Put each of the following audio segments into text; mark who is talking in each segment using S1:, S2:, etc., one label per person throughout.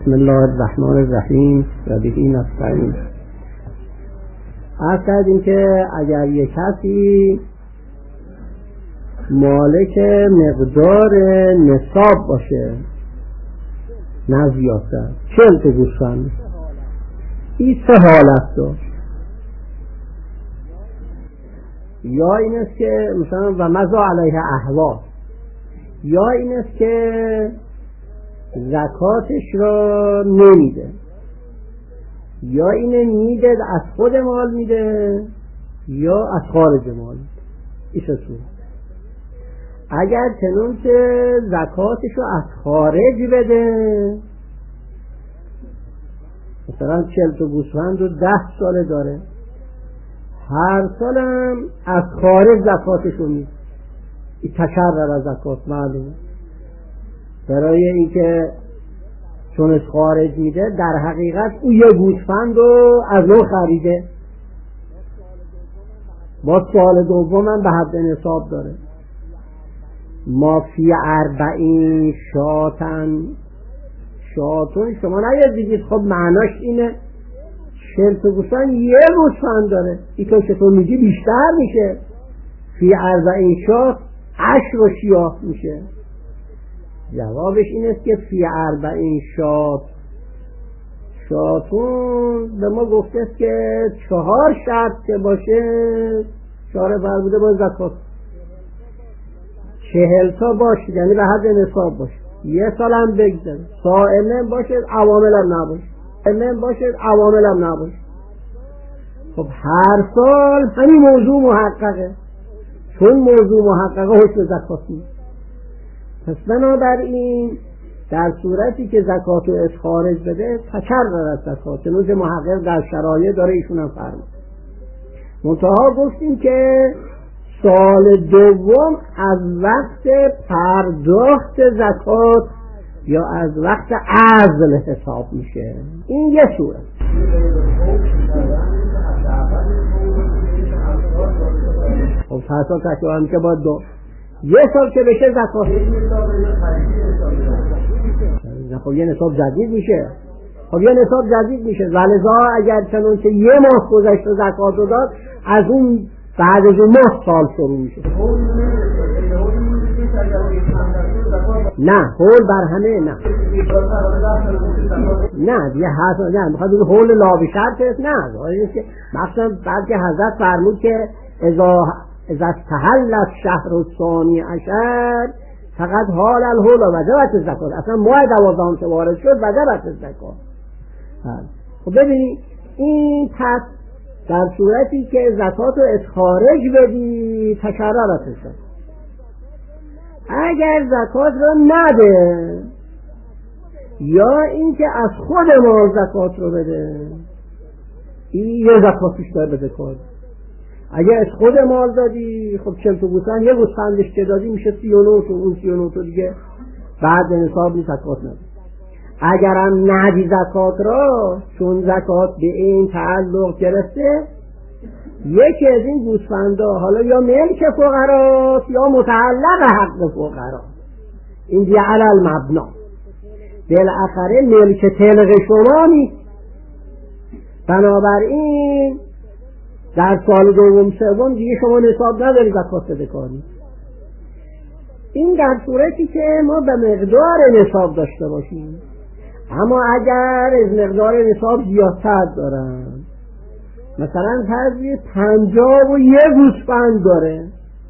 S1: بسم الله الرحمن الرحیم و به نستعین. عرض کردیم که اگر یک کسی مالک مقدار نصاب باشه، نه زیادتر، 40 تا گوسفند، این سه حالت داشت. یا این است که مثلا و مضا علیه احوال، یا این است که زکاتش را نمیده، یا اینه میده از خود مال میده یا از خارج مال میده. ایسا صورت اگر چنون که زکاتش رو از خارج بده، مثلا 40 تا گوسفند رو 10 ساله داره، هر سالم از خارج زکاتش رو میده، این تکرر از زکات معلومه. برای اینکه چون از خارج میده، در حقیقت او یه گوسفند رو از نو خریده، با سال دومم به حد نصاب داره. ما فی 40 شاتون شما نگید خب معناش اینه 40 تا گوسفند یه گوسفند داره، این که چطور میگی بیشتر میشه، فی 40 شات 10 شیاه میشه. جوابش این است که فی 40 شاتون به ما گفته است که 4 شرط که باشه 4 فرموده با زکات، 40 تا باشه یعنی به حد نصاب باشه، یه سال هم بگذره، صائم باشه عوامل هم نباشه، صائم باشه عوامل هم نباشه. خب هر سال همین موضوع محققه، چون موضوع محققه حکم زکات نیست. پس بنابراین در صورتی که زکات رو از خارج بده تکرر از زکات، چنانچه محقق در شرایع داره ایشون هم فرمود. منتها گفتیم که سال دوم از وقت پرداخت زکات یا از وقت عزل حساب میشه. این یه صورت. خب هر سال تکرار میشه با یه سال که بشه زکات، خب یه نصاب جدید میشه، ولذا اگر چنون که یه ماه گذشت و زکات رو داد، از اون بعد از اون ماه سال شروع میشه. نه حول بر همه، نه دیگه حاصل نه میخواد این حول لا به شرط است، نه مثلا بعد که حضرت فرمود که اذا استحل الشهر الثانی عشر فقط حال الحول وجبت الزکات، اصلا ماه 12 که وارد شد وجبت الزکات. خب ببینید این پس در صورتی که زکات رو از خارج بدی تکررت الزکات. اگر زکات رو نده یا اینکه از خود مال زکات رو بده، این یه زکاتش داره بده کار. اگر از خود مال دادی، خب 40 تا گوسفند یه گوسفندش که دادی میشه 39 تا، اون 39 تا دیگه بعد نصاب نیست، زکات ندی. اگرم ندی زکات را، چون زکات به این تعلق گرفته، یکی از این گوسفندا حالا یا ملک فقراست یا متعلق حق فقرا، این دیگه علی المبنا، بالاخره ملک طلق شما نیست. بنابراین در سال دوم سوم دیگه شما نصاب نداری زکات بده کاری. این در صورتی که ما به مقدار نصاب داشته باشیم. اما اگر از مقدار نصاب زیادتر دارن، مثلا فرض 51 گوسفند داره،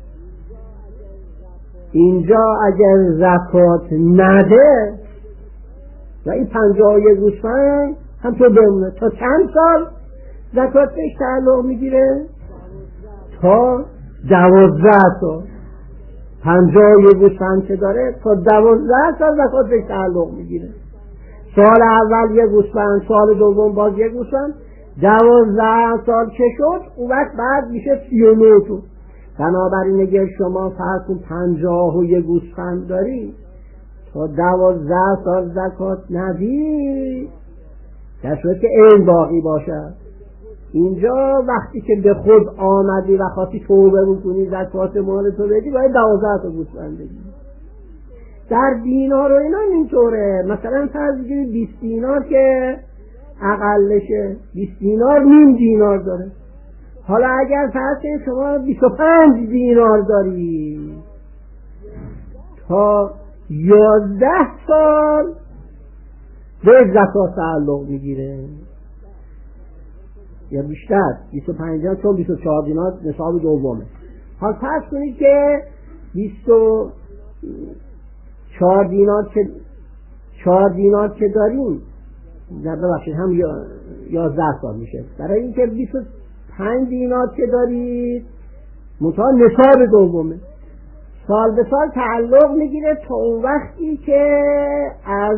S1: اینجا اگر زکات نده و این 51 گوسفند هم تو بمونه، تا چند سال زکات بهش تعلق میگیره؟ تا 12 سال. 51 گوسفند که داره تا 12 سال زکات بهش تعلق میگیره. سال اول یه گوسفند، سال دوم باز یه گوسفند، 12 سال که شد اون وقت بعد میشه 39 تا. بنابراین اگر شما فرض کن 51 گوسفند داری، تا 12 سال زکات ندی، در صورت که این باقی باشه. اینجا وقتی که به خود آمدی و خواستی توبه بکنی زکات مال تو بدی، باید 12 تا گوسفند بگیری. در دینار و اینا اینطوره. مثلا فرض بگیرید 20 دینار که اقلشه، 20 دینار نیم دینار داره. حالا اگر فرض کنید شما 25 دینار داری، تا 11 سال به زکات تعلق میگیره یا بیشتر. 25 دینار چون 24 دینار نصاب دومه. حالا فرض کنید که 24 دینار که داریم، نه ببخشید هم 11 سال میشه. برای اینکه 25 دینار که دارید منتها نصاب دومه، سال به سال تعلق میگیره تا اون وقتی که از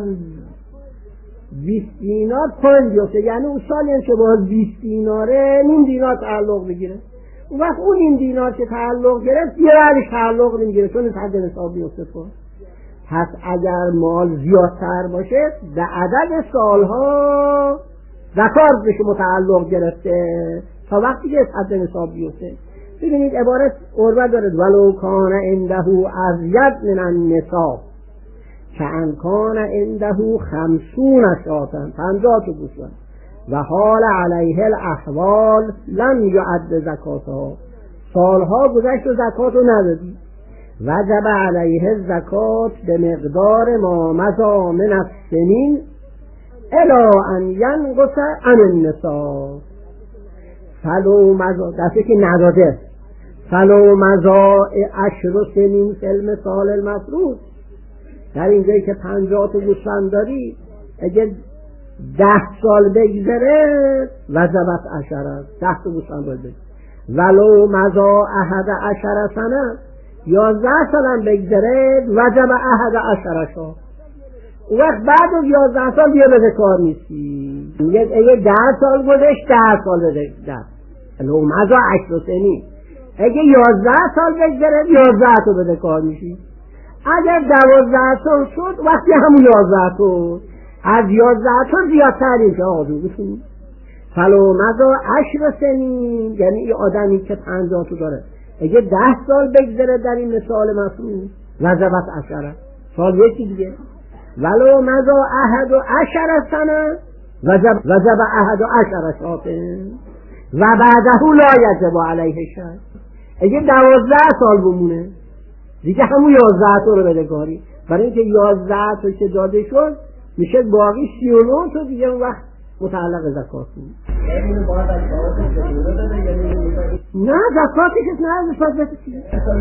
S1: 20 دینار پایین بیفته. یعنی اون سالی هم که باز 20 دیناره نیم دینار تعلق میگیره. اون وقت اون نیم دینار که تعلق گرفت یه بعدش تعلق نمیگیره چون حد نصاب میفته. پس اگر مال زیادتر باشه به عدد سالها زکات به شما تعلق گرفته تا وقتی که حد نصاب بیفته. ببینید عبارت عربه دارد ولو کان عنده ازید من النصاب کأن کان عنده 50 شاة 50 گوسفند و حال علیه الاحوال لم یعد زکاتها، سالها گذشت و زکات رو ندادی، وجب علیه الزکات به مقدار ما مضی من السنین الی ان ینقص عن النصاب فلو مضی، دسته که نداده، فلو مضی 10 سنین فی المثال المفروض. در اینجایی که 50 گوسفند داری اگر 10 سال بگذره وجبت 10، 10 گوسفند باید بگذره. ولو مضی 11 سنه 11 سال هم بگذره وجب 11 شاه. اون وقت بعد از 11 سال بیا بده کار نیستی. اگه 10 سال گذشت 10 سال بده 10 ولو مضی 10 سنین. اگه 11 سال بگذره 11 تا بده کار میشی. اگر 12 سال شد وقتی همون 11 تا، از 11 تا زیادتر اینجا آدو بسید. فلو مضی 10 سنین، یعنی این آدمی که 50 تا داره اگه 10 سال بگذره در این مثال مفروض وجبت 10 سال یکی دیگه. ولو مضی 11 سنه وجب 11 شاة و بعده لا یجب علیه شیء. اگه 12 سال بمونه دیگه همون 11 تا رو بده کاری، برای اینکه 11 تا که داده شد میشه باقی 39 تا دیگه اون وقت متعلق زکات بود. نه زکاتی که نه زکات چیه؟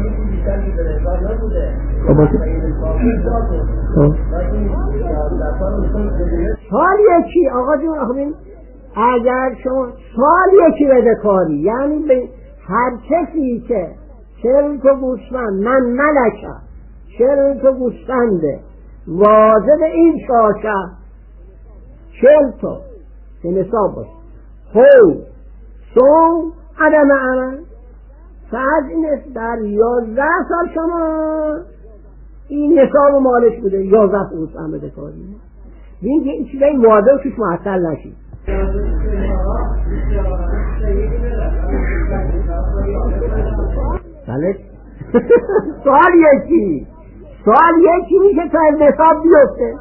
S1: سال یکی آقا جون آخرین اگر شما سال یکی بده کاری، یعنی به هر کسی که 40 تا گوسفند من ملکه 40 تا گوسفنده واجد این شاشه 40 تا که نصاب باشه خود سوم عدم عمل فقط این در 11 سال شما این نصاب مالش بوده 11 تا گوسفند بده کاری. ببین که این چیزایی وعده و توش معطل نشید. بله سال یکی میشه تا از نصاب بیفته.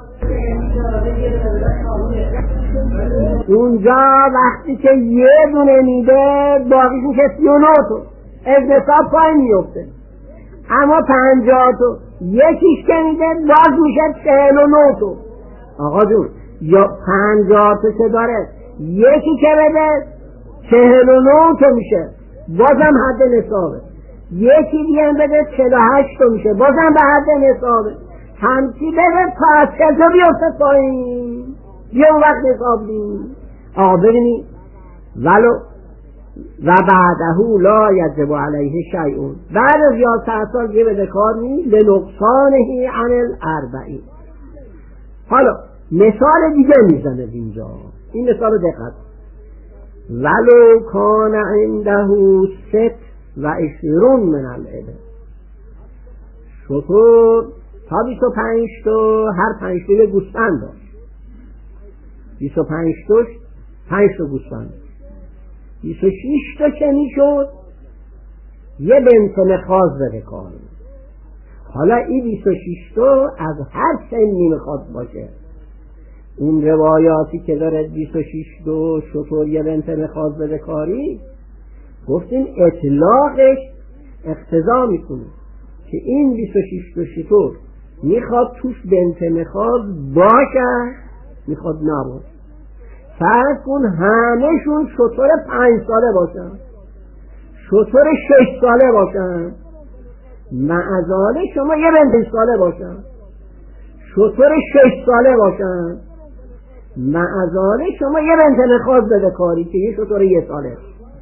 S1: اونجا وقتی که یه دونه میده باقیش میشه 39 تا از نصاب پایین میفته. اما 50 تا یکیش که میده باز میشه 49 تا. آقا جون یا 50 تا که داره یکی که بده 49 تا میشه بازم حد نصابه. یکی دیگه بده 48 تا میشه بازم به حد نصابه. همچی بده تا از 40 تا بیفته پایین یه اون وقت نصاب دیم. آقا ببینی ولو و بعده لا یجب علیه شیء، بعد از 11 سال یه بده کار نیست لنقصانه عن الاربعین. حالا مثال دیگه میزنه اینجا، این مثال دقت. ولو کان عنده 26 من الابل، شطور تا 25 تا هر 5 تا گوسفند داشت، 25 تاش 5 تا گوسفند، 26 تا که میشد یه بنت مخاض بده کار. حالا این 26 تا از هر سنی میخواد باشه. اون روایاتی که داره 26 تا شطور یه بنت مخاض بده کاری، گفتیم اطلاقش اقتضا میکنه که این 26 تا شطور میخواد توش بنت مخاض باشه، میخواد نباشه. فرض کن همه‌شون شطور 5 ساله باشن، شطور 6 ساله باشن، معذاله شما یه بنت ساله باشن، شطور 6 ساله باشن، معذاله شما یه بنت مخاض بده کاری که یه شطور 1 ساله.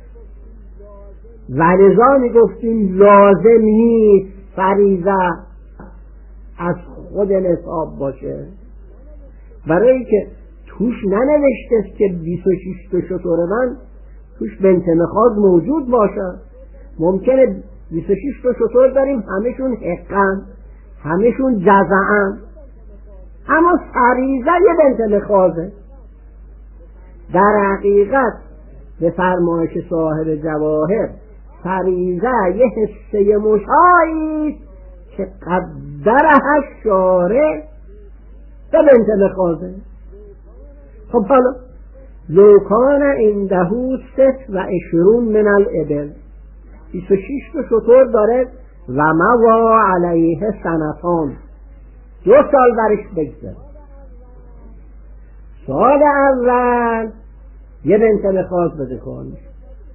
S1: ولذا میگفتیم لازم نیست فریضه از خود نصاب باشه، برای که توش ننوشته که 26 تا شطور من توش بنت مخاض موجود باشه. ممکنه 26 تا شطور داریم همشون حقن، همشون جزعن، اما فریضه یه بنت مخاضه. در حقیقت به فرمایش صاحب جواهر فریضه یه حصه مشاعی که قدرها شارع به بنت مخاضه. خب حالا لو کان عنده 26 من الابل، 26 تا شطور داره و موا علیه سنتان، 2 سال برش بگذره. سال اول یه بنت مخاض بده کار میشه،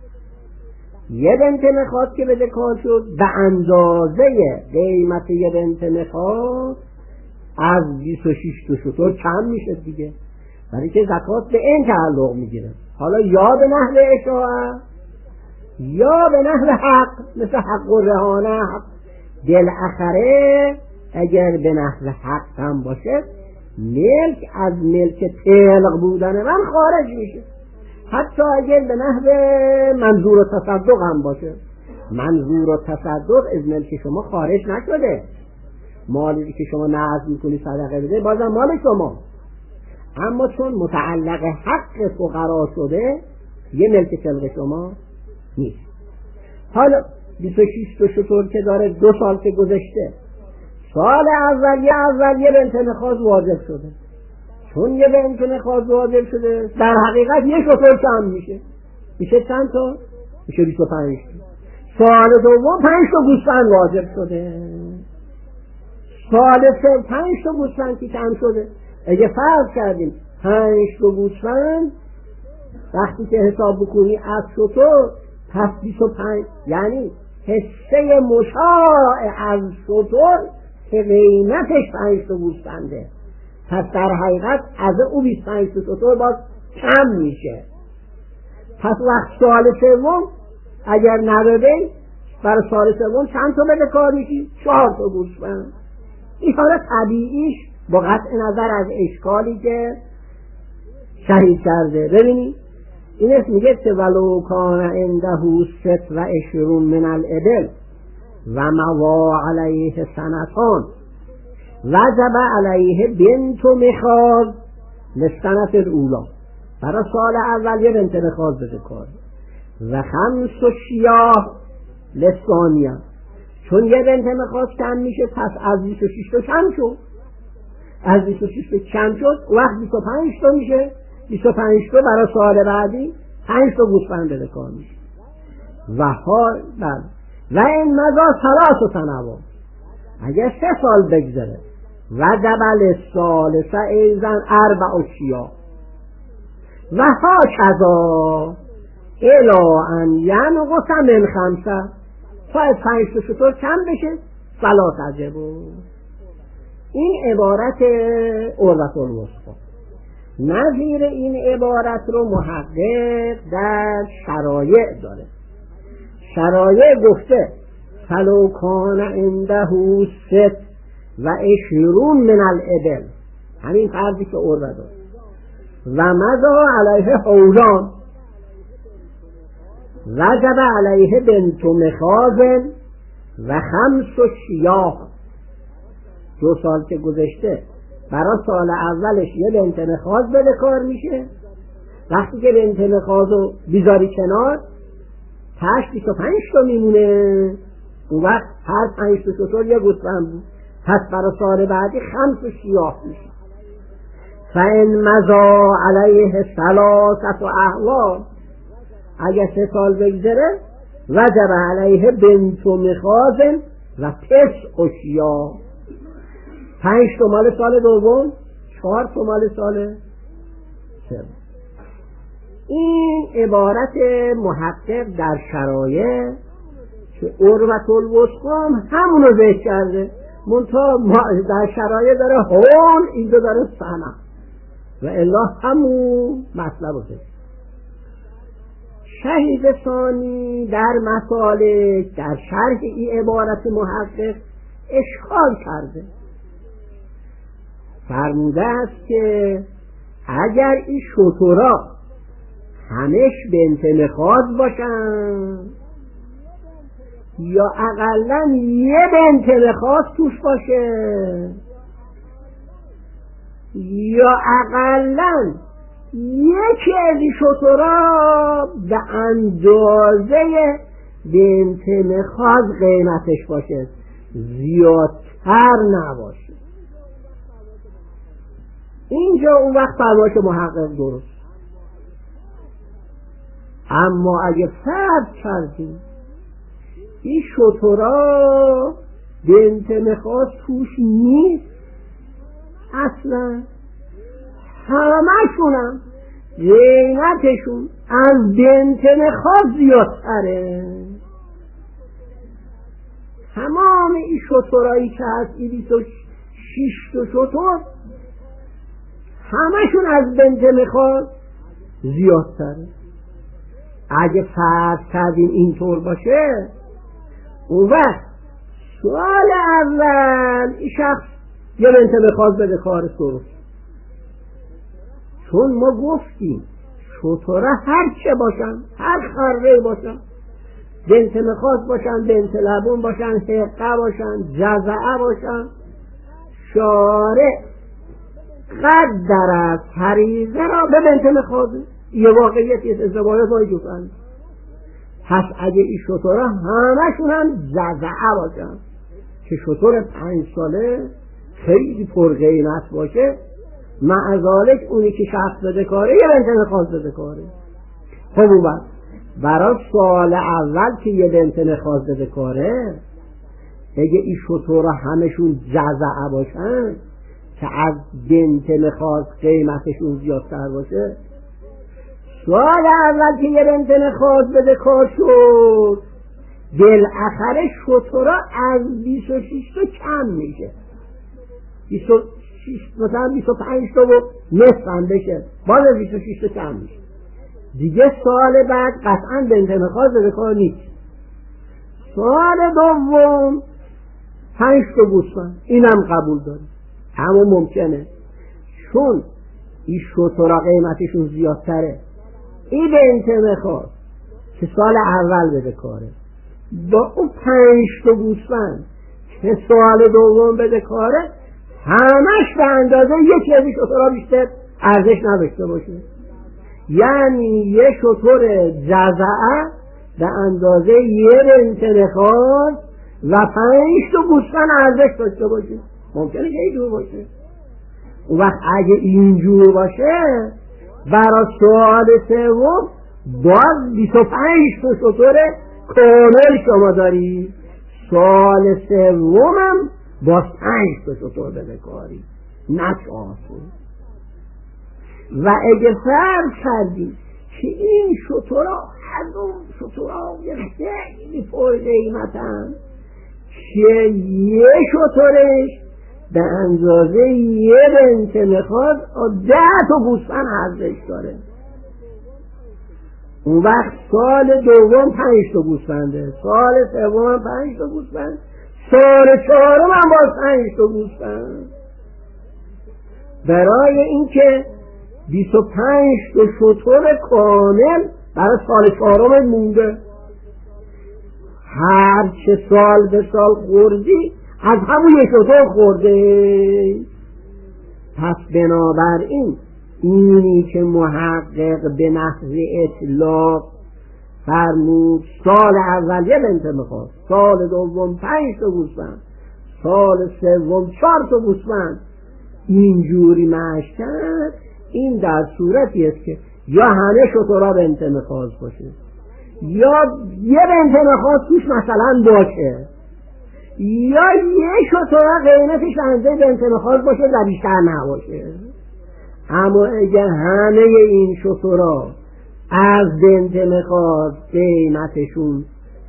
S1: یه بنت مخاض که بده کار شد به اندازه قیمت یه بنت مخاض از 26 تا شطور کم میشه دیگه، برای که زکات به این تعلق میگیره. حالا یا به نحو اشاعه یا به نحو حق، مثل حق و رهانه. بالاخره اگر به نحو حق هم باشه ملک از ملک طلق بودن من خارج میشه. حتی اگر به نحو منظور و تصدق هم باشه، منظور و تصدق از ملک شما خارج نشده، مالی که شما نذر میکنی صدقه بده بازم مال شما، اما چون متعلق حق فقرا شده یه ملک طلق شما نیست. حالا 26 تا شطور که داره 2 سال که گذشته، سال اول یه بنت مخاض واجب شده. چون یه بنت مخاض واجب شده در حقیقت یه شطور کم میشه چند تا؟ میشه 25 تا. سال دوم 5 تا گوسفند واجب شده. سال سوم 5 تا گوسفند که کم شده. اگه فرض کردیم 5 تا گوسفند وقتی که حساب بکنی از شطور پس 25، یعنی حصه مشاع از شطور که قیمتش 5 تا گوسفنده، پس در حقیقت از او 25 تا شطور باز کم میشه. پس وقت سال سوم اگر نداده برای سال سوم چند تا بده کار میشی؟ 4 تا گوسفند. این حالا طبیعیش با قطع نظر از اشکالی که شهید کرده. ببینید این اسم میگه که ولو کان عنده 26 من الابل و موا علیه سنتان وجب علیه بنت مخاض للسنة الاولی، برای سال اول یه بنت مخاض بده کار، و 5 شیاه للثانیه، چون یه بنت مخاض کم میشه پس از 26 تا کم شد، از 26 تا کم شد وقت 25 تا میشه. 25 تا برای سال بعدی 5 تا گوسفند بده کار میشه. و این مضا 3 سنوات، اگر 3 سال بگذره و دبل ثالثه ایزن 4 شیاه و ها کذا الا ان ینقص من 5 تا از 5 تا شطور کم بشه فلا تجب. این عبارت عروة الوثقی. نظیر این عبارت رو محقق در شرایع داره. شرایع گفته فلو کان عنده 26 من الابل، همین فرضی که عروة داره، و مضا علیه حولان وجب علیه بنت مخاض و 5 شیاه. 2 سال که گذشته برای سال اولش یه بنت مخاض بده کار میشه. وقتی که بنت مخاض رو بیزاری کنار تاش 25 تا میمونه، اون وقت هر 5 تا شتر یه گوسفند بود. پس برای سال بعدی 5 شیاه میشه. فإن مضى علیه 3 احوال، اگه 3 سال بگذره وجب علیه بنت مخاض و 9 شیاه. 5 تا مال سال دوم، 4 تا مال سال سوم. این عبارت محقق در شرایع که عروة الوثقی همونو ذکر کرده، منتها در شرایع داره هون، اینجا داره سنه و الا همون مطلب ذکر. شهید ثانی در مسالک در شرح این عبارت محقق اشکال کرده، فرموده است که اگر این شترا همش بنت مخاض باشن یا اقلا یه بنت مخاض توش باشه یا اقلا یکی از این شترا به اندازه بنت مخاض قیمتش باشه، زیادتر نباشه، اینجا اون وقت فرمایش محقق درست. اما اگه فرض کردیم این شترا بنت مخاض توش نیست اصلا، همشونم قیمتشون از بنت مخاض زیادتره، تمام این شترایی که هست این 26 تا شتر همشون از بنت مخاض زیادتره. اگه فرض کردیم اینطور باشه، اون وقت سوال اول این شخص یه بنت مخاض بده کارش درست، چون ما گفتیم شترا هر چه باشن، هر خره باشن، بنت مخاض باشن، بنت لبون باشن، حقه باشن، جزعه باشن، شارع قدر از فریضه را به بنت مخاضه، یه واقعیت یه ازدواجات های جوفند. پس اگه این شترها همشون هم جزعه باشن که شتر 5 ساله خیلی پرقیمت باشه، معذالک اونی که شخص بده کاره یه بنت مخاض بده کاره. خب اون وقت برای سال اول که یه بنت مخاض بده کاره، اگه این شترها همشون جزعه باشن که از بنت مخاض قیمتشون زیادتر باشه، سال اول که یه بنت مخاض بده کار شد، بالاخره شترها از 26 تا کم میشه، 26 مثلا 25 تا و نصف هم بشه، باز از 26 تا کم میشه دیگه. سال بعد قطعا بنت مخاض بده کار نیست. سال دوم 5 تا گوسفند، اینم قبول داریم، اما ممکنه چون این شترها قیمتشون زیادتره، این بنت مخاض که سال اول بده کاره با اون 5 تا گوسفند که سال دوم بده کاره، همش به اندازه یکی از این شترها بیشتر ارزش نداشته باشه. یعنی یه شتر جزعه به اندازه یه بنت مخاض و 5 تا گوسفند ارزش داشته باشه، ممکنه که اینجور باشه. اون وقت اگه اینجور باشه برای سال سوم باز 25 تا شتر کامل شما داری، سال سومم باز 5 تا شتر بده کاری، نه 4. و اگه فرض کردی که این شترها از اون شترها خیلی پر قیمتن که یه شترش به اندازه یه بنت مخاض 10 تا گوسفند ارزش داره، اون وقت سال دوم 5 تا گوسفنده، سال سوم 5 تا گوسفند، سال چهارم هم باز 5 تا گوسفند. برای اینکه 25 تا شتر کامل برای سال چهارم مونده، هر چه سال به سال خوردی از همون یک شتر خورده. پس بنابراین اینی که محقق به نحو اطلاق فرمود سال اول یه بنت میخواست، سال دوم 5 تا گوسفند، سال سوم 4 تا گوسفند. اینجوری مشق کرد. این در صورتی است که یا همه شترها بنت مخاض باشه، یا یه بنت مخاض توش مثلا باشه، یا یه شترها قیمتش اندازه بنت مخاض باشه و بیشتر نباشه. اما اگه همه این شترها از بنت مخاض قیمتشون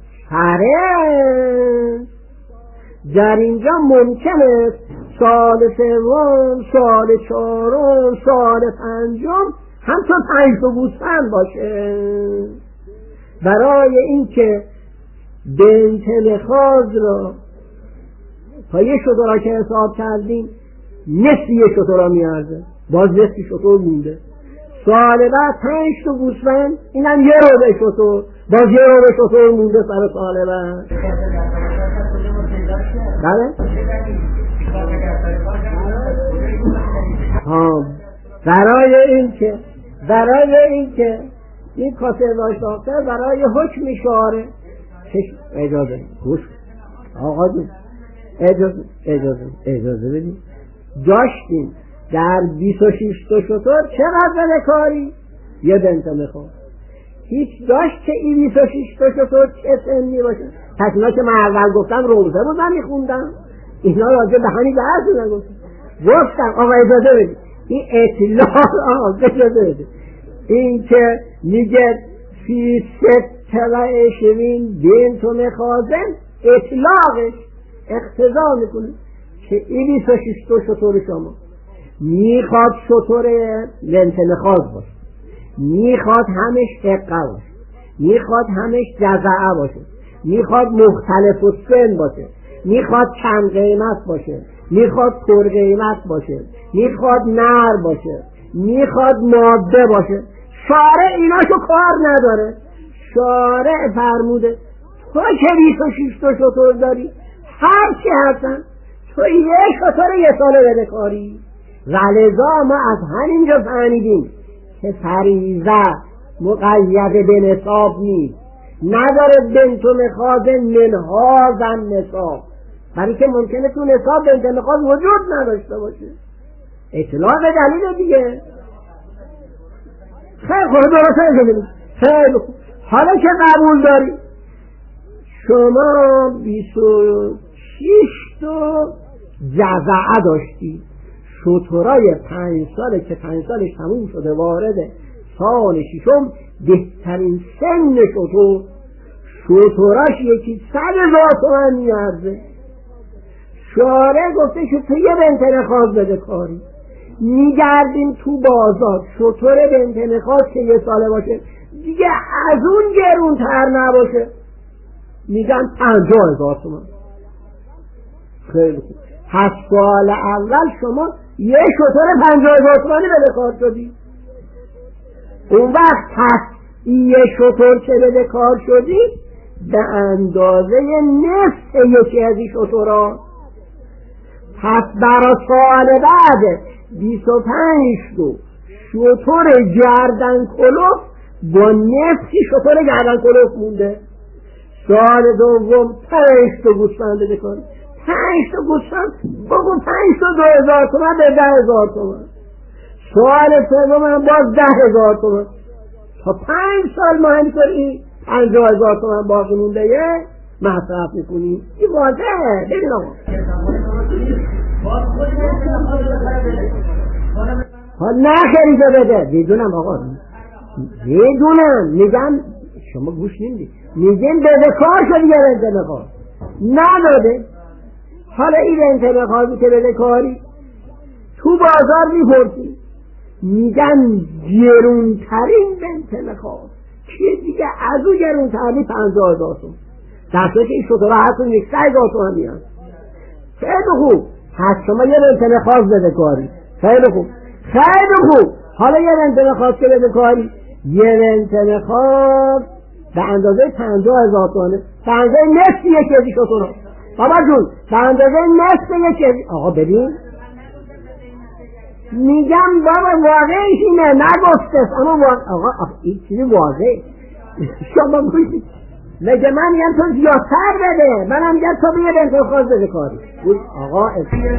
S1: سره، در اینجا ممکنه سال سوم، سال چهارم، سال پنجم همچون 5 تا گوسفند باشه. برای اینکه بنت مخاض را تا یه شترها که حساب کردیم نصف یه شترها میارزه، باز نصف شتر مونده. سال بعد 5 تا گوسفند، اینم یه ربع شتر، باز یه ربع شتر مونده سر سال بعد. بله؟ برای اینکه این کاسه داشتاختر برای حکم شاره اجازه گوش آقا جون اجازه بدیم. داشتیم در 26 تا شتر چقدر بکاری؟ یه بنت میخواد. هیچ داشت که این 26 تا شتر چه سنی باشه؟ پس اینا که من اول گفتم روزه بود من میخوندم، اینا راجع به همین درس نگفتم. گفتم آقا اجازه بدید این اطلاع اجازه بدید، این که میگه فی 26 بنت مخازن اطلاقش اقتضا میکنه که این 26 تا شتر شما میخواد شتر بنت مخاض باشه، میخواد همش حقه باشه، میخواد همش جزعه باشه، میخواد مختلف السن باشه، میخواد کم قیمت باشه، میخواد پر قیمت باشه، میخواد نر باشه، میخواد ماده باشه. شارع ایناشو کار نداره. شارع فرموده تو که 26 تا شتر داری هر چی هستن تو یه شتر یه ساله بده کاری. ولذا ما از همینجا فهمیدیم که فریضه مقید به نصاب نیست، نداره بنت مخاض منهازن نصاب، برای که ممکنه تو نصاب بنت مخاض وجود نداشته باشه. اطلاع به دلیل دیگه. خیلی خوب درسته ببینید. خیلی خوب. حالا که قبول داری شما 26 تا جزعه داشتی، شترای 5 ساله که 5 سالش تموم شده وارد سال ششم بهترین سن شتراش یکی 100,000 تومان میارزه. شارع گفته که تو یه بنت مخاض بده کاری. میگردیم تو بازار شتر بنت مخاض که یه ساله باشه دیگه از اون گرونتر نباشه میگن 50,000 تومان. خیلی خوب. پس سال اول شما یه شتر 50,000 تومانی بده کار شدی. اون وقت پس یه شتر که بده کار شدی به اندازه نصف یکی از این شترها. پس برای سال بعد 25 تا شتر گردن کلوف با نصفی شتر گردن کلوف مونده. سال دوم 5 تا گوسفند بده کار. 5 تا گوسفند بگو 5 تا 2,000 تومان به 10,000 تومان. سال سوم هم باز 10,000 تومان. تا 5 سال ما همینطوری 50,000 تومان باقی مونده یه مصرف میکنیم. این واضحه. ببین آقا نه خیلی بده بدونم آقا بدونم میگم شما گوش نمیدید میگم بده کار شدی یه بنت مخاض نداده. حالا این بنت مخاضی که بده کاری تو بازار میپرسی میگن گرونترین بنت مخاض که دیگه از اون گرونتری 50,000 تومان، در صورتی این شترها هستون 100,000 تومان میان. خیلی خوب. پس شما یه بنت مخاض بده کاری. خیلی خوب. حالا یه بنت مخاض که بده کاری، یه بنت مخاض به اندازه 50,000 تومانه، به اندازه نصف یکی از این شترها. بابا جون به اندازه نصف یکی از این. آقا ببین میگم بابا واقعیش اینه نگفتست، اما آقا این چیزی واقعی شما بگید مگه من میگم تو زیادتر بده، منم میگم تو بیا بنت خاص بده کاری. آقا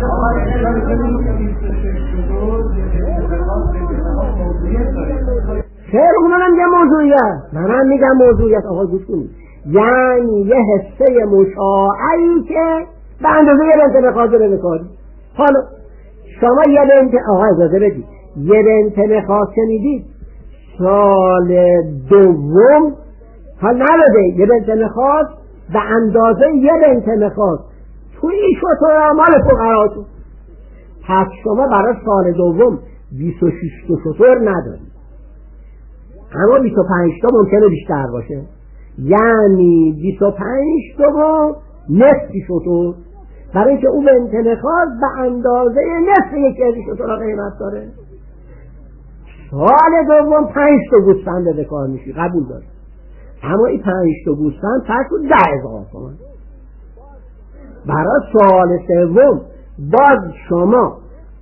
S1: خیر اونم میگم موضوعیت، منم میگم موضوعیت. آقا گوش کنید، یعنی یه حصه مشاعی که به اندازه یه بنت خاص بده کاری. حالا شما یه بنت، آقا اجازه بدید، یه بنت خاص میدید سال دوم حال نبوده یه بنت خاص به اندازه یه بنت خاص توی این شطور مال فقراتون. پس شما برای سال دوم 26 شطور ندارید، اما 25 تا ممکنه بیشتر باشه، یعنی 25 تا نصفی شطور، برای اینکه اون بنت خاص به اندازه نصف یکی از این شطور قیمت داره. سال دوم 5 تا گوسفند به کار میشی، قبول داره، اما این 5 تا گوسفند فرض کن 10,000 تومان. برای سال سوم باز شما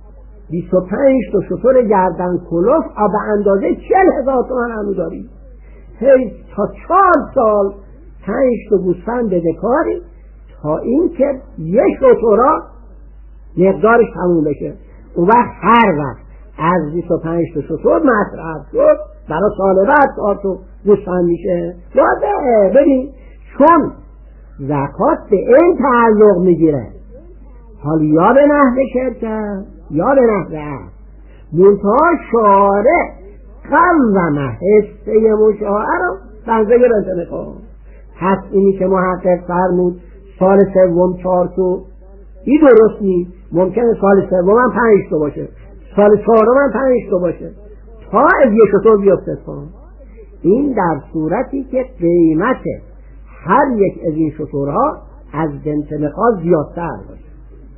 S1: 25 تا شتر گردن کلوف به اندازه 40,000 تومان هنو داری. هی تا 4 سال 5 تا گوسفند بده کاری تا این که یه شترا مقدارش تموم بشه. اون وقت هر وقت از 25 تا شتر مصرف شد برای سال بعد 4 تا گوسفند میشه. یاده ببین، چون زکات به این تعلق میگیره، حالا یا به نحو شرکت یا به نحو عقد، منتها شارع قوم حصه مشاعه رو بنزه بنت نکن. پس اینی که محقق فرمود سال سوم 4 تا، این درست نیست. ممکنه سال سوم هم 5 تا باشه، سال چهارم هم 5 تا باشه، تا از یک شطور بیفته. این در صورتی که قیمت هر یک از این شطورها از بنت نخاص زیادتر باشه.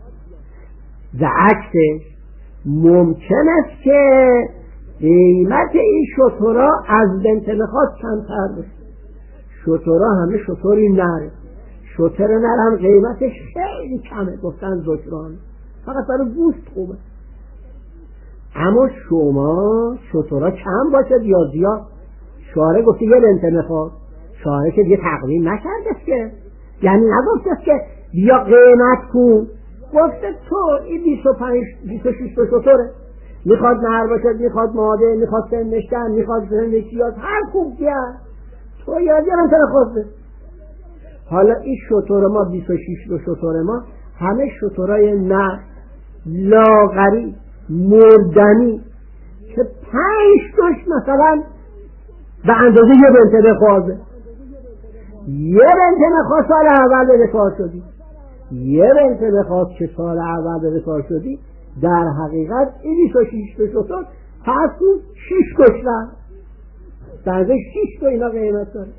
S1: در عکسش ممکن است که قیمت این شطورها از بنت نخاص کمتر باشه. شطورها همه شطوری نره، شطور نر هم قیمتش خیلی کمه، گفتن زجران، فقط برای گوشت خوبه. اما شما شطورها کم باشه یا زیاد، شارع گفته یه بنت نخاص، شارع که دیگه تقویم نکرده که، یعنی نگفته که بیا قیمت کن، گفته تو این 26 تا شطوره، میخواد نر باشه، میخواد ماده، میخواد سنشتن، میخواد زنشیات، هر خوب بیاد تو یه بنت نخاص ده. حالا این شطور ما 26 تا شطور ما همه شطورای نر لاغری مردنی که 5 تاش مثلا به اندازه یه بنت نخاصه. یه بنت نخاص سال اول به کار شدی، یه بنت نخاص که سال اول به کار شدی، در حقیقت این 26 تا شطور پس 6 کشتن درزه 6 تا اینا قیمت داره.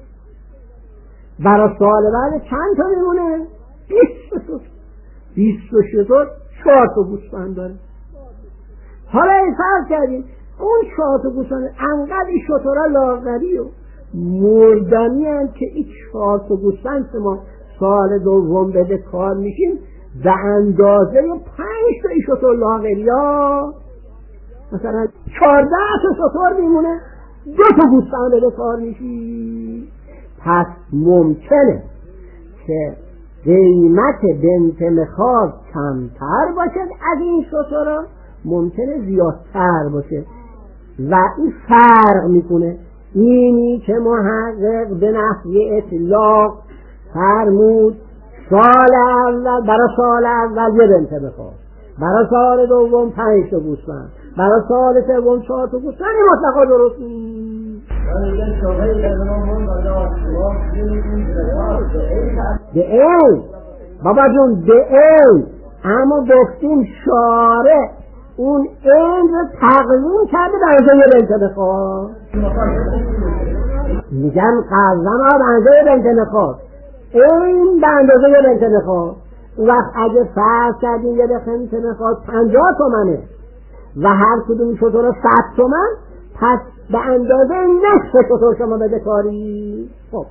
S1: برای سال بعد چند تا میمونه؟ 20 تا شطور، 20 تا شطور 4 تا گوسفند داره. حالا این فرض کردیم اون 4 تا گوسفند انقدر این شطورها لاغری و مردنی هست که این 4 تا گوسفند ما سال دوم بده کار میشیم به اندازه 5 تا این شطور لاغری ها، مثلا 14 تا شطور میمونه 2 تا گوسفند بده کار میشیم. پس ممکنه که قیمت بنت نخاص کمتر باشد از این شطورها، ممکنه زیادتر باشه و این فرق میکنه. اینی که محقق به نحوی اطلاق فرمود سال اول برای سال اول یه بنت نخاص، برای سال دوم 5 تا گوسفند، برای سال سوم 4 تا گوسفند، این مطلقا درست نیست. به این بابا جون به این، اما گفتیم شارع اون این رو تقویم کرده به اندازه یه بنت نخاص. میگن قوم ها به اندازه بنت نخاص، این به اندازه یه بنت نخاص. وقت اگه فرض کردیم یه بنت نخاص 50 تومنه و هر کدوم شطور 100 تومن، پس به اندازه نصف شطور شما بده کاری. خب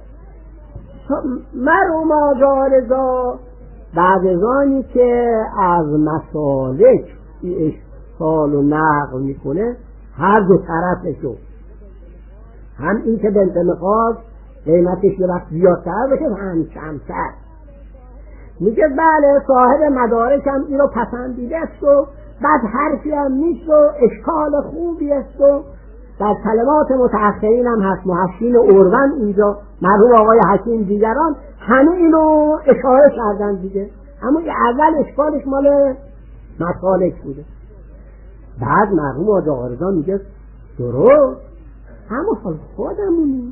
S1: مرحوم جارزا بعد از آنی که از مسالک اشکال و نقل میکنه هر دو طرفشو، هم این که بنت نخاص قیمتش یه وقت زیادتر بشه هم کمتر. میگه بله صاحب مدارکم اینو پسندیده است و بعد حرفی هم نیست و اشکال خوبی است و در کلمات متأخرین هم هست، محشین و اورون اینجا مرحوم آقای حکیم دیگران همه اینو اشاره کردن دیگه، اما اول اشکالش مال مسالک بوده. بعد مرحوم آقا رضا میگه درست، اما خودمونی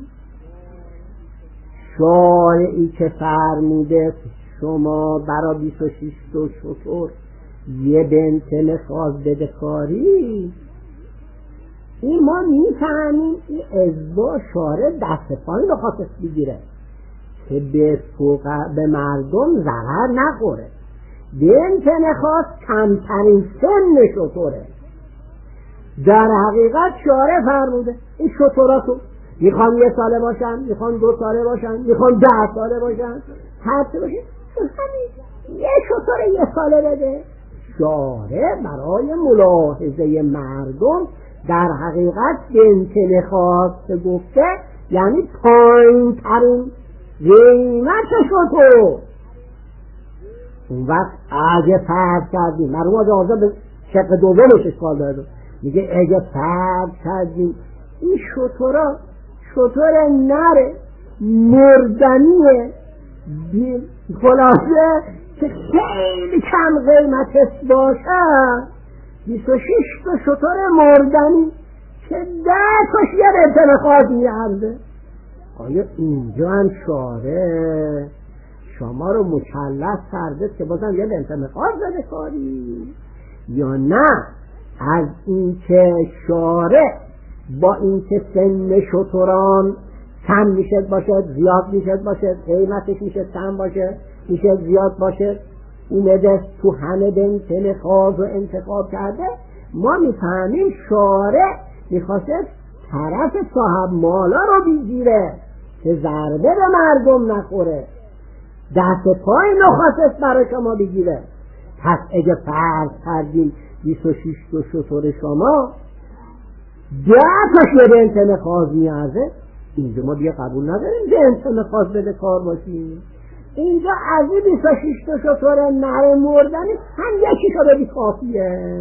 S1: شارعی که فرموده شما برا 26 تا شتر یه بنت نخواز بده کاری، این ما میفهمیم این ازبا شارع دست پایین رو خواست بگیره که به مردم ضرر نخوره. بنت نخواز کمترین سن شتره. در حقیقت شارع فرموده این شتراتو میخوان 1 ساله باشن، میخوان 2 ساله باشن، میخوان 10 ساله باشن، هر چه باشه همین یه شتر 1 ساله بده. شارع برای ملاحظه مردم در حقیقت بنت نخواست گفته، یعنی پایین ترین قیمت شتر. اون وقت اگه فرض کردیم مرحوم آقا به شق دومش اشکال داره، میگه اگه فرض کردیم این شتر نره مردنیه خلاصه که خیلی کم قیمتش باشه، 26 تا شتر مردنی که 10 تاش یه بنت نخواز میارزه. آیا اینجا هم شارع شما رو مکلف کرده که بازم یه بنت نخواز بده کاری، یا نه از اینکه شارع با اینکه سن شتران کم میشه باشه، زیاد میشه باشه، قیمتش میشه کم باشه میشه زیاد باشه، اومده تو همه بنت نخواز و انتخاب کرده، ما میفهمیم شارع میخواسته طرف صاحب مالا رو بگیره که ضربه به مردم نخوره، دست پای نخواست برای شما بگیره. پس اگه فرض کردیم 26 تا شتر شما 10 تاش یه بنت نخواز میارزه، اینجا ما دیگه قبول نداریم بنت نخواز بده کار باشیم. اینجا از این 26 تا شتر نره مردنی هم یکی تا بدی کافیه.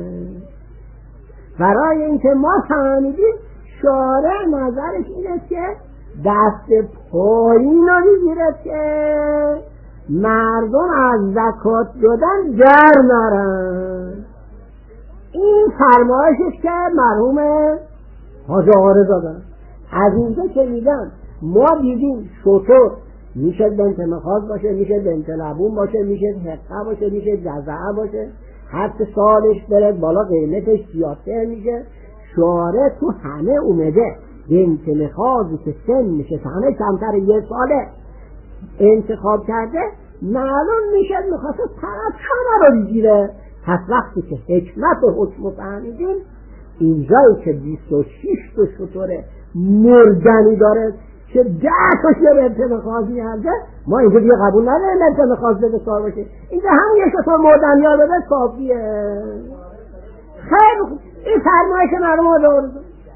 S1: برای اینکه ما فهمیدیم شارع نظرش اینه که دست پایین رو میگیره که مردم از زکات دادن در نرن. این فرمایشش که مرحوم حاج آقا رضا دارن. از اینجا که میگن ما دیدیم شتر میشه بنت نخواز باشه، میشه بنت لبون باشه، میشه حقه باشه، میشه جزعه باشه، هر چه سالش بره بالا قیمتش زیادتر میشه. شارع تو همه اومده بنت نخوازی که سن میشه همه کمتر 1 ساله انتخاب کرده، معلوم میشه میخواسته طرف همه رو بگیره. پس وقتی که حکمت و حکم فهمیدیم اینجایی که 26 تا شتر مردنی داره که 10 تاش یه بنت نخواز میارزه، ما اینجا دیگه قبول نداریم بنت نخواز بده کار باشه، اینجا همون یه شتر مردنی ها بده کافیه. خیلی خوب، این فرمایش مرحوم داره.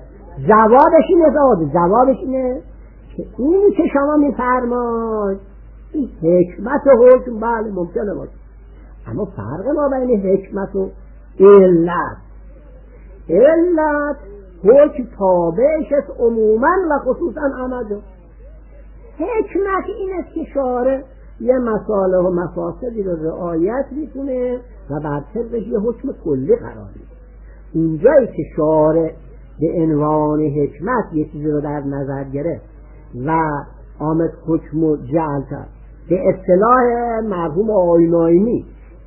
S1: جوابش اینه که این که شما میفرمایید این حکمت و حکم بله ممکنه باشه، اما فرق ما بین حکمت و علت حکم تابعش است عموما و خصوصا عمده. حکمت این است که شارع یه مصالح و مفاسدی رو رعایت میکنه و بر طبقش یه حکم کلی قرار میده. اینجایی که شارع به عنوان حکمت یه چیزی رو در نظر گرفت و آمد حکم و جعل کرد، به اصطلاح مرحوم آیناینی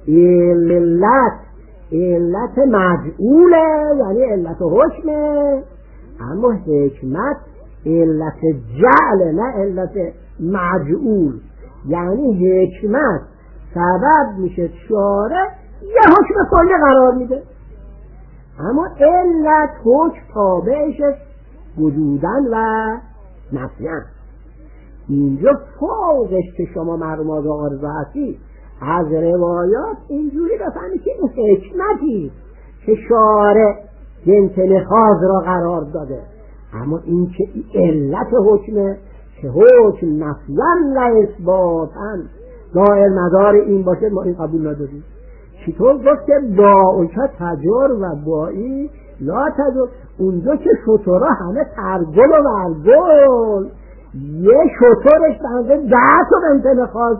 S1: علت مجعوله، یعنی علت حکمه، اما حکمت علت جعل نه علت مجعول. یعنی حکمت سبب میشه شارع یه حکم کلی قرار میده، اما علت حکم تابعش وجودن و نفیان. اینجا فوقش که شما مرحوم آقا رضا هستی از روایات اینجوری بفهمید که این حکمتی که شارع بنت نخواز را قرار داده، اما این که علت حکمه که حکم نفیان و اثباتن دائر مدار این باشه، ما این قبول نداریم. چطور گفت که با تجار و بایی لا تجار؟ اونجا که شطورا همه ترگل و ورگل، یه شطورش بنده 10 تا بنت نخواست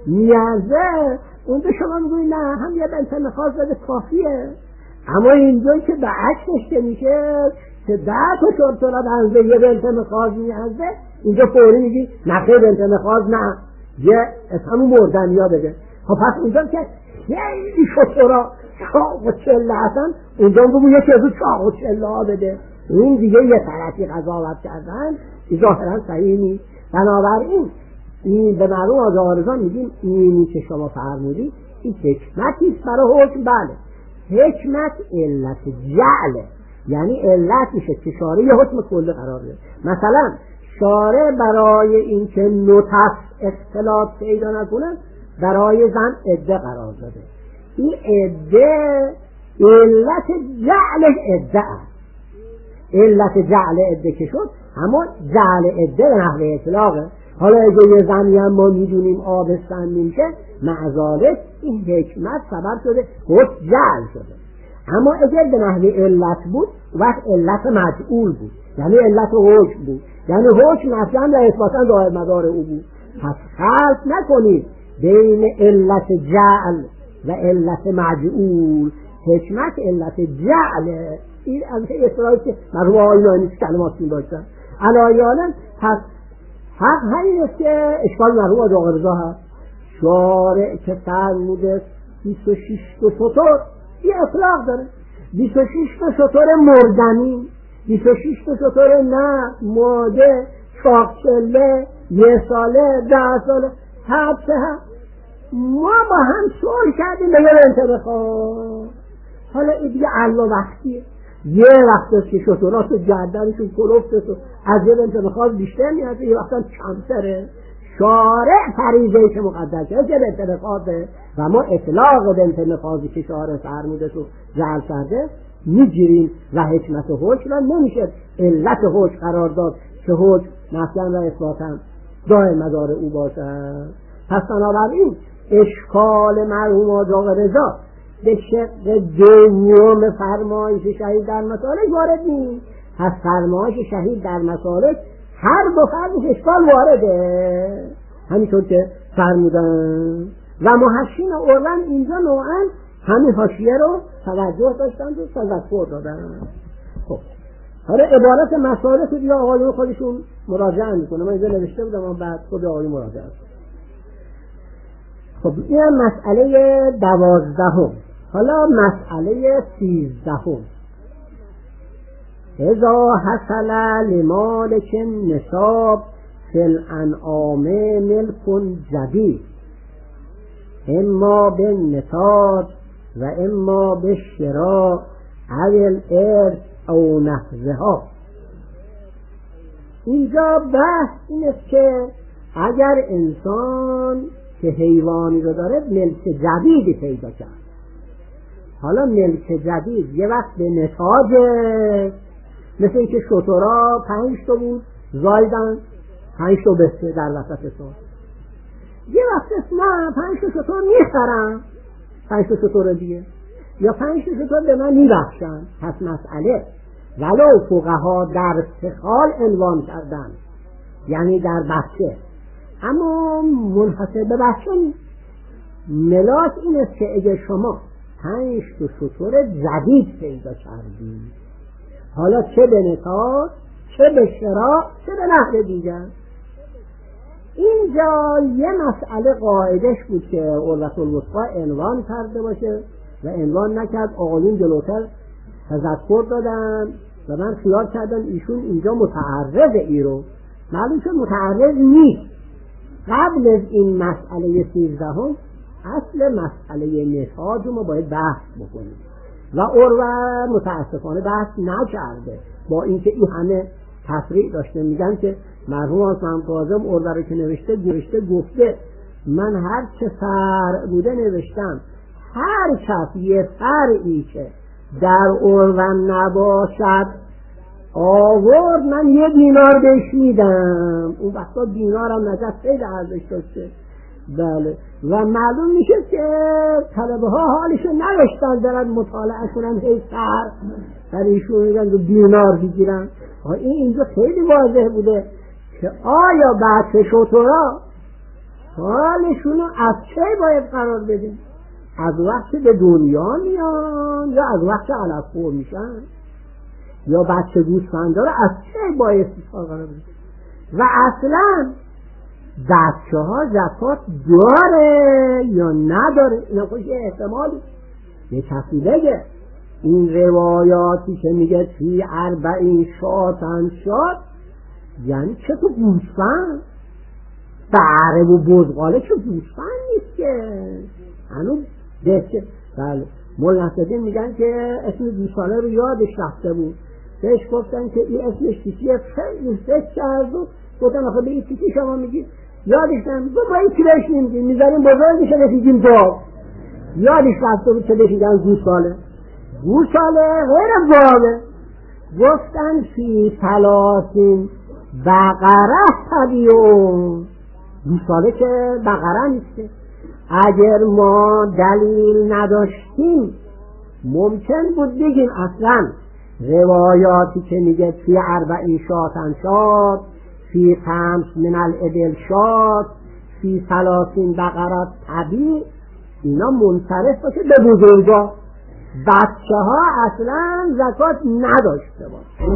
S1: میازه، اونجا شما میگوی نه هم یه بنت نخواست بده کافیه. اما اینجا که به عکسش که میشه که 10 تا شطورا بنده یه بنت نخواست میازه، اینجا فوری میگی نخیر بنت نخواست نه، یه همون مردنیا بده. خب پس اونجا که خیلی شطورا چاق و چله هستن، اونجا بگو یکی از اون چاق و چله ها بده. این دیگه یه طرفی قضاوت کردن، این ظاهرا صحیح نیست. بنابراین این به معلوم آزارزان میگیم اینی که شما فرمودید این حکمتیست برای حکم. بله حکمت علت جعله، یعنی علت میشه که شارع یه حکم کلی قرار بده. مثلا شارع برای این که نطف اختلاط پیدا نکنه برای زن عده قرار داده. این عده علت جعل عده است. علت جعل عده که شد همون جعل عده به نحوه اطلاقه. حالا اگه یه زنی هم ما میدونیم آبستن میشه، معذالک این حکمت سبب شده حکم جعل شده. اما اگر به نحوه علت بود وقت علت مجعول بود، یعنی علت حکم بود، یعنی حکم نفیان و اثباتاً دائر مدار او بود. پس خلط نکنید بین علت جعل و علت مجعول. حکمت علت جعل، این از اصطلاحی که مرحوم آقای نیست کلمات این داشتن علایانه. پس حق همین است که اشکال مرحوم آقای رضا هست. شارع که فرموده 26 تا شطور یه اطلاق داره، 26 تا شطور مردنی، 26 تا شطور نه مرده، چاقچله، 1 ساله، 10 ساله، هر چه هست. ما با هم صلح کردیم به یه انتباه. حالا این دیگه علا وقتیه، یه وقت است که شطورات گردنشون کلفت و از یه انتباه بیشتر میاد، یه وقت هم کمتره. شارع فریضه‌ای که مقدر کرده که انتباهاته و ما اطلاق به انتباهاتی که شارع فرموده تو جعل کرده میگیریم و حکمت حکم نمیشه علت حکم قرار داد که حکم نفیان و اثباتاً دائر مدار او باشد. پس بنابراین اشکال مرحوم آقای رضا به شق دوم فرمایش شهید در مسالک وارد نیست. پس فرمایش شهید در مسالک هر دو فرمش اشکال وارده، همینطور که فرمودن و محشین اورن اینجا نوعا همین حاشیه رو توجه داشتند و تذکر دادن. خب حالا عبارت مسالک رو دیگه آقایون خودشون مراجعه میکنه. من اینجا نوشته بودم و بعد خود آقایون مراجعه کنه. خب این مسئله 12. حالا مسئله 13. اذا حصل لمالک نصاب فی الانعام ملک جدید اما بالنتاج و اما بالشراء او الارث او نحوها. اینجا بحث این است که اگر انسان که حیوانی رو داره ملک جدیدی پیدا کرد، حالا ملک جدید یه وقت به نتاجه، مثل اینکه شطورا 5 تا بود زایدن 5 تا بسته در وسط سال، یه وقت نه 5 تا شطور میخرن 5 تا شطور دیگه، یا 5 تا شطور به من میبخشن. پس مسئله ولو فقها در فقال عنوان کردن یعنی در بخشه، اما منحصر به بخشه نیست. ملاک این است که اگه شما 5 تا شطور جدید پیدا کردید، حالا چه به نتاج چه به شراء چه به نحو دیگر، اینجا یه مسئله قاعدش بود که عروة الوثقی عنوان کرده باشه و عنوان نکرد. آقایون جلوتر تذکر دادن و من خیال کردم ایشون اینجا متعرض ای رو، معلوم شد متعرض نیست. قبل از این مسئله 13 اصل مسئله نتاج رو ما باید بحث بکنیم و عروة متاسفانه بحث نکرده، با اینکه این همه تفریع داشته. میگن که مرحوم حسن کاظم عروة رو که نوشته گفته من هر چه فرع بوده نوشتم، هر کس یه فرعی که در عروة نباشد آورد من 1 دینار بهش میدم. اون وقتا دینار هم نجات خیلی ارزش داشته. بله. و معلوم میشه که طلبه ها حالشو نداشتن دارن مطالعه کنن، هی سر ایشون میگن دو دینار بگیرن. اینجا خیلی واضح بوده که آیا بچه شطورا حالشونو از چه باید قرار بدیم؟ از وقت به دنیا میان یا از وقت علف‌خور میشن؟ یا بچه گوسفندا رو از چه باید قرار بدیم؟ و اصلا بچه ها زکات داره یا نداره؟ اینا خوش احتمالی یه کسی بگه این روایاتی که میگه فی 40 شاتن شات یعنی چه تو گوسفند؟ بره و بزغاله چه گوسفند نیست که هنوز بسته. بله. مولا نصرالدین میگن که اسم گوساله رو یادش رفته بود، بهش گفتن که این اسمش چیه، خیلی فکر کرد و گفتن آخه به این چیزی شما میگید یادش نمیگه، با این چی بهش نمیگیم میذاریم بزرگ میشه بسیدیم تو. یادش رفته بود چه بهش میگن گوساله. گوساله غیر واله. گفتن فی 30 بقره طبیعون. گوساله که بقره نیسته. اگر ما دلیل نداشتیم ممکن بود بگیم اصلا روایاتی که میگه فی 40 شاتن شات، فی 5 من الابل شات، فی 30 بقرات طبیع، اینا منصرف باشه به بزرگا. بچه ها اصلا زکات نداشته باشه.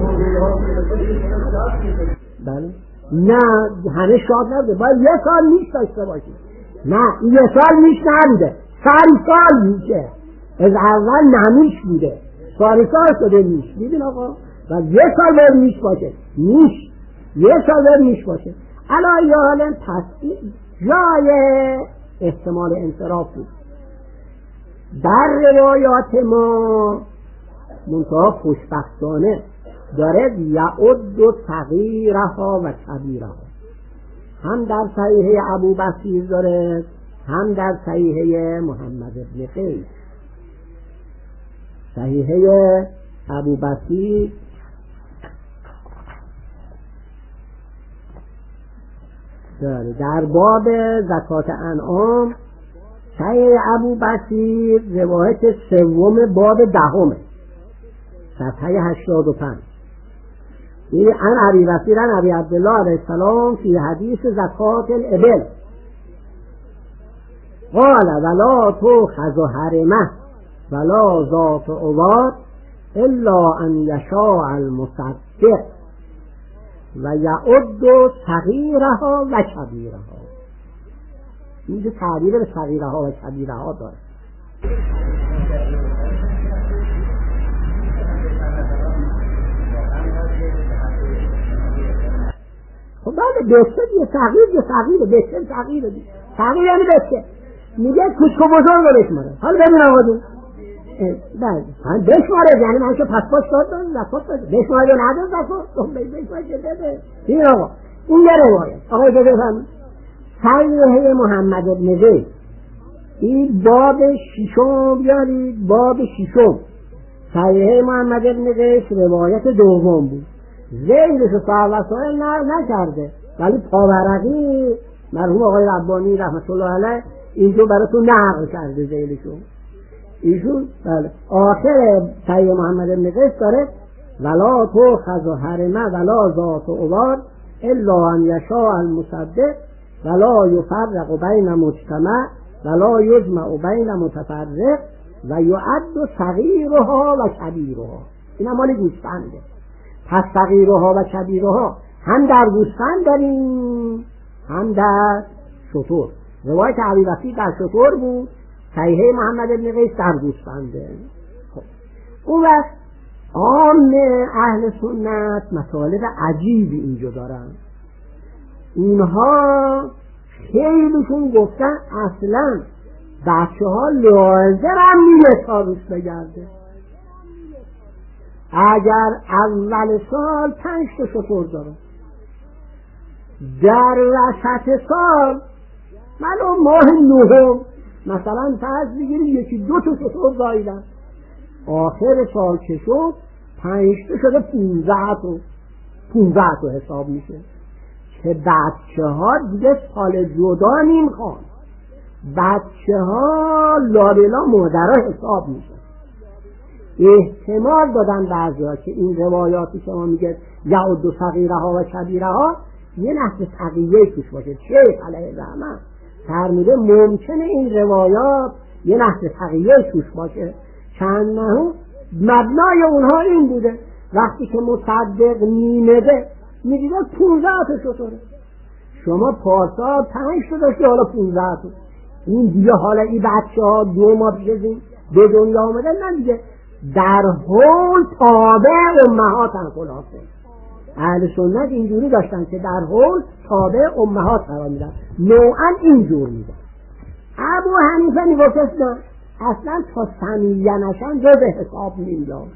S1: بله. نه همه شاد نبوده، باید 1 سال میش داشته باشی. نه 1 سال میش نبوده، سال میشه. از اول نمیش بوده، سال شده میش. میدین آقا؟ و 1 سال باید میش باشه. میش 1 سال باید میش باشه. الان یا حالا جای احتمال انصراف بود در روایات ما، منتها خوشبختانه داره یعد صغیرها و کبیرها. هم در صحیح ابو بصیر داره، هم در صحیح محمد ابن قیس. صحیح ابو بصیر داره در باب زکات انعام. صحیح ابو بصیر روایت 3 باب 10 صفحه 85. این عن ابی بصیر عن ابی عبدالله علیه السلام فی حدیث زکات الابل قال ولا تؤخذ حرمه ولا ذات عواد الا ان یشاء المصدق و یعد صغیرها و کبیرها. اینجا تعبیر به صغیرها و کبیرها داره. خب بعد بسته یه تغییر بسته تغییر یعنی بسته میگه کوچک و بزرگ رو بشماره. حالا ببین آقا دون بله بشماره، یعنی من که پسپاش داد زکات داد بشماره یا نداد زکات بشماره که بده. این آقا این یه روایت. آقای بفهم صحیح محمد ابن قیس این باب 6 بیارید. باب 6 صحیح محمد ابن قیس روایت 2 بود. زیرش صاحب وسائل نکرده ولی پاورقی مرحوم آقای ربانی رحمت الله علیه اینجا براتون نقل کرده زیرشون. ایشون بله آخر صحیح محمد ابن قیس داره ولا تؤخذ حرمه ولا ذات عواد الا ان یشاء المصدق ولا یفرق بین مجتمع ولا یجمع بین متفرق و یعد صغیرها و کبیرها. این مال گوسفنده. پس صغیرها و کبیرها هم در گوسفند داریم هم در شتر. روایت ابی بصیر در شتر بود، صحیح محمد ابن قیس در گوسفنده. خب اون وقت عام اهل سنت مطالب عجیبی اینجا دارن. اینها خیلیشون گفتن اصلا بچه ها لازم نیست تا روش بگرده. اگر اول سال 5 تا شتر داره، در وسط سال معلوم ماه 9 مثلا فرض بگیریم 1-2 تا شتر دایدن، آخر سال که شد 5 شده 15 تا حساب میشه که بچه ها دیگه سال جدا نمیخوان، بچه ها لابلا مادرها حساب میشه. احتمال دادن بعضی‌ها که این روایاتی که ما میگه یعد صغیرها و کبیرها یه نحو تقییه توش باشه. شیخ علیه الرحمه فرموده ممکنه این روایات یه نحو تقییه توش باشه، چند نحو مبنای اونها این بوده وقتی که مصدق میمده میگه 15 تا شطوره، شما پارسال 5 تا داشتی حالا 15 تا، این دیگه حالا این بچه ها 2 ماه پیش به دنیا آمدن، نه دیگه در حول تابع امهاتن. خلاصه اهل سنت اینجوری داشتن که در حول تابع امهات قرار میدن، نوعا اینجور میدن. ابو حنیفه میگفت نه، اصلا تا سمیه نشن جز حساب نمیدن.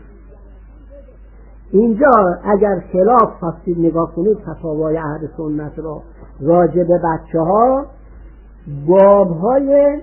S1: اینجا اگر خلاف خواستید نگاه کنید فتاوای اهل سنت را راجع به بچه ها، بابهای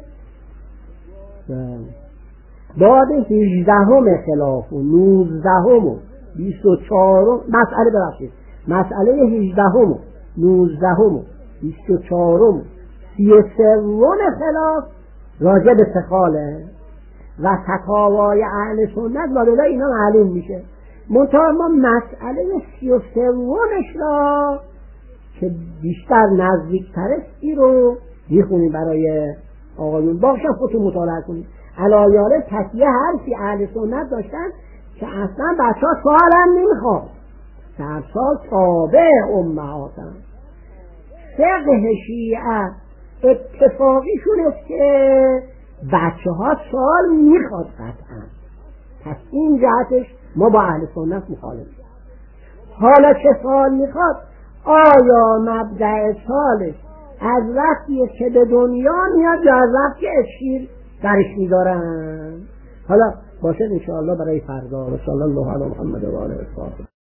S1: باب 18 خلاف و 19 و 24 مسئله 18 و 19 و 24 و 33 خلاف راجع به سخاله و فتاوای اهل سنت و اینا معلوم میشه. منتها ما مسئله 33 را که بیشتر نزدیکتر استی رو میخونیم برای آقایون، باشه خودتون مطالعه کنید. علایاله تکیه حرفی اهل سنت داشتن که اصلا بچه ها سوال هم نمیخواد، در سال تابع امهاتن. فقه شیعه اتفاقیشون است که بچه ها سوال میخواد قطعا، پس این جهتش ما با اهل سنت مخالفیم. حالا چه سوال میخواد؟ آیا مبدأ سالش از وقتی که به دنیا میاد یا از وقتی شیر درش میدارن؟ حالا باشه انشاءالله برای فردا. و صلی الله علی محمد و آله و صحبه.